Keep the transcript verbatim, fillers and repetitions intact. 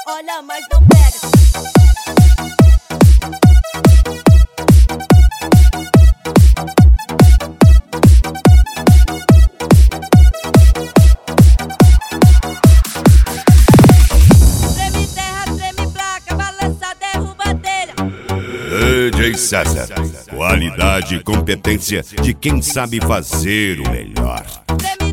olha, mas não pega. Treme terra, treme placa, balança, derruba telha. D J César, qualidade e competência de quem sabe fazer o melhor. Treme